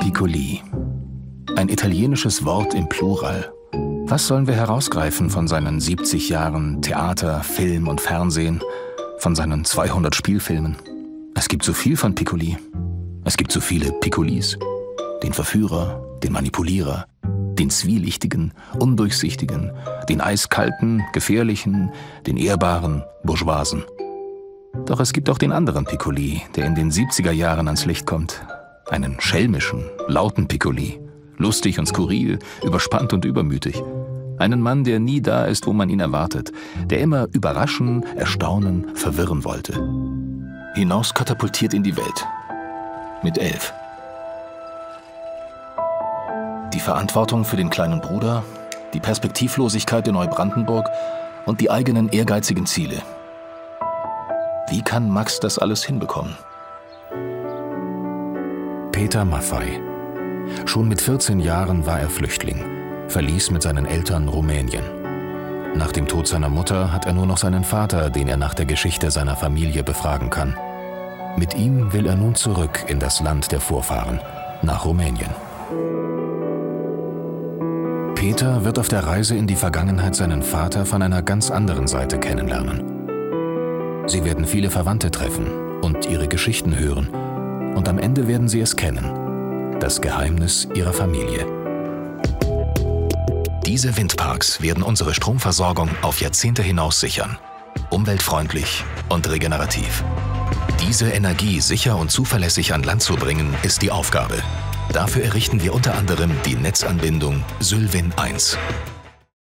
Piccoli. Ein italienisches Wort im Plural. Was sollen wir herausgreifen von seinen 70 Jahren Theater, Film und Fernsehen, von seinen 200 Spielfilmen? Es gibt so viel von Piccoli. Es gibt so viele Piccolis. Den Verführer, den Manipulierer, den zwielichtigen, undurchsichtigen, den eiskalten, gefährlichen, den ehrbaren, bourgeoisen. Doch es gibt auch den anderen Piccoli, der in den 70er Jahren ans Licht kommt. Einen schelmischen, lauten Piccoli. Lustig und skurril, überspannt und übermütig. Einen Mann, der nie da ist, wo man ihn erwartet. Der immer überraschen, erstaunen, verwirren wollte. Hinaus katapultiert in die Welt. Mit 11. Die Verantwortung für den kleinen Bruder, die Perspektivlosigkeit in Neubrandenburg und die eigenen ehrgeizigen Ziele. Wie kann Max das alles hinbekommen? Peter Maffay. Schon mit 14 Jahren war er Flüchtling, verließ mit seinen Eltern Rumänien. Nach dem Tod seiner Mutter hat er nur noch seinen Vater, den er nach der Geschichte seiner Familie befragen kann. Mit ihm will er nun zurück in das Land der Vorfahren, nach Rumänien. Peter wird auf der Reise in die Vergangenheit seinen Vater von einer ganz anderen Seite kennenlernen. Sie werden viele Verwandte treffen und ihre Geschichten hören. Und am Ende werden sie es kennen. Das Geheimnis ihrer Familie. Diese Windparks werden unsere Stromversorgung auf Jahrzehnte hinaus sichern. Umweltfreundlich und regenerativ. Diese Energie sicher und zuverlässig an Land zu bringen, ist die Aufgabe. Dafür errichten wir unter anderem die Netzanbindung Sylwin 1.